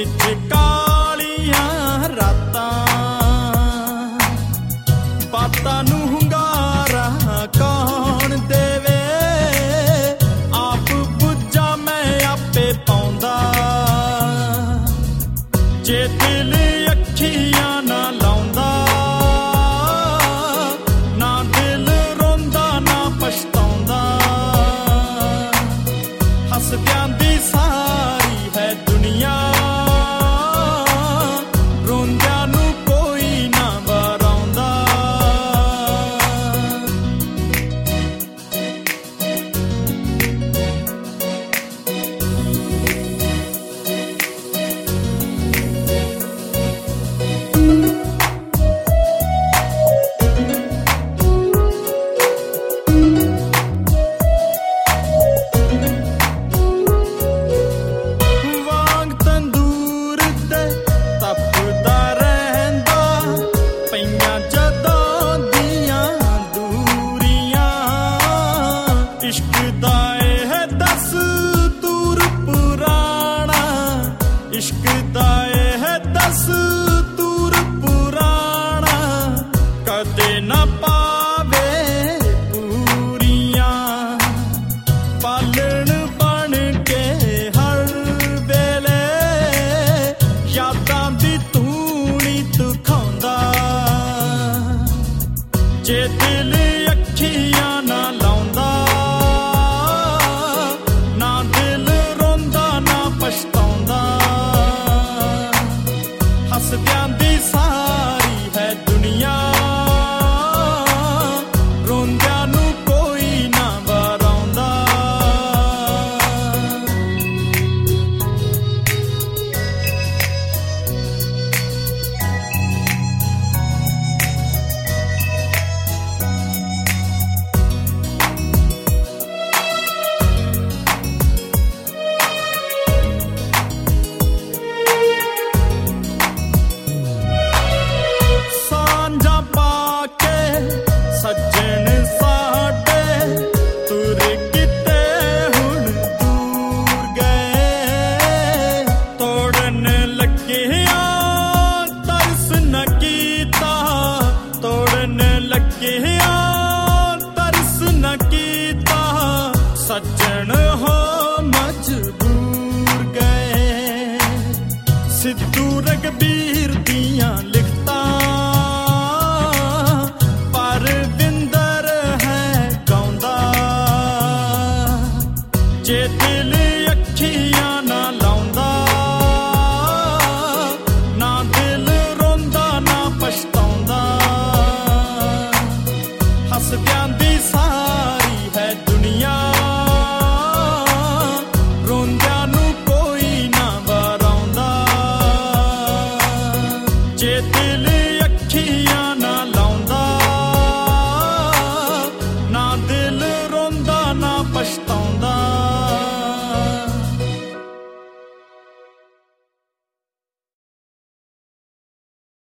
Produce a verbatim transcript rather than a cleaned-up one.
ਵਿੱਚ ਕਾਲੀਆਂ ਰਾਤਾਂ ਬਾਤਾਂ ਨੂੰ ਹੁੰਗਾਰਾ ਕੌਣ ਦੇਵੇ ਆਪ ਬੁੱਝਾਂ ਮੈਂ ਆਪੇ ਪਾਉਂਦਾ ਜੇ ਦਿਲ ਅੱਖੀਆਂ ਨਾ ਲਾਉਂਦਾ ਨਾ ਦਿਲ ਰੋਂਦਾ ਨਾ ਪਛਤਾਉਂਦਾ ਹੱਸਦਿਆਂ ਦੀ ਸਾਰੀ ਹੈ ਦੁਨੀਆ ਰੋਂਦਿਆਂ ਨੂੰ ਕੋਈ ਨਾ ਵਰਾਉਂਦਾ ਵਾਂਗ ਤੰਦੂਰ ਦੇ ਤਪਦਾ ਰਹਿੰਦਾ ਪਈਆਂ ਜਦੋਂ ਦੀਆਂ ਦੂਰੀਆਂ ਇਸ਼ਕ ਦਾ ਇਹ ਦਸਤੂਰ ਪੁਰਾਣਾ ਇਸ਼ਕ ਦਾ ਇਹ ਦਸਤੂਰ ਪੁਰਾਣਾ ਕਦੇ ਨਾ ਪਾਵੇ ਪੂਰੀਆਂ ਪਾਲਣ ਬਣ ਕੇ ਹਰ ਵੇਲੇ ਯਾਦਾਂ ਦੀ ਧੂਣੀ ਤੁਖਾਉਂਦਾ ਜੇ ਦਿਲ ਅੱਖੀਆਂ ਨਾ ਲਾਉਂਦਾ ਨਾ ਦਿਲ ਰੋਂਦਾ ਨਾ ਪਛਤਾਉਂਦਾ ਹੱਸਦਿਆਂ ਦੀ ਸਾਰੀ ਹੈ ਦੁਨੀਆ ਰੋਂਦਿਆਂ ਨੂੰ ਕੋਈ ਨਾ ਵਰਾਉਂਦਾ ਸਾਂਝਾ ਪਾ ਕੇ ਸੱਜਣ ਸਾਡੇ ਤੁਰ ਕਿਤੇ ਹੁਣ ਦੂਰ ਗਏ ਤੋੜਨ ਲੱਗਿਆ ਤਰਸ ਨਾ ਕੀਤਾ ਤੋੜਨ ਲੱਗਿਆ ਤਰਸ ਨਾ ਕੀਤਾ ਸੱਜਣ ਹੋ ਮਜਬੂਰ ਗਏ ਸਿੱਧੂ ਰਘਬੀਰ ਦੀਆਂ ਲਿਖਤਾਂ ਪਰਵਿੰਦਰ ਹੈ ਗਾਉਂਦਾ ਜੇ ਦਿਲ ਅੱਖੀਆਂ ਨਾ ਲਾਉਂਦਾ ਨਾ ਦਿਲ ਰੋਂਦਾ ਨਾ ਪਛਤਾਉਂਦਾ ਹੱਸਦਿਆਂ ਦੀ ਸਾਰੀ ਹੈ ਦੁਨੀਆ ਰੋਂਦਿਆਂ ਨੂੰ ਕੋਈ ਨਾ ਵਰਾਉਂਦਾ ਜੇ ਦਿਲ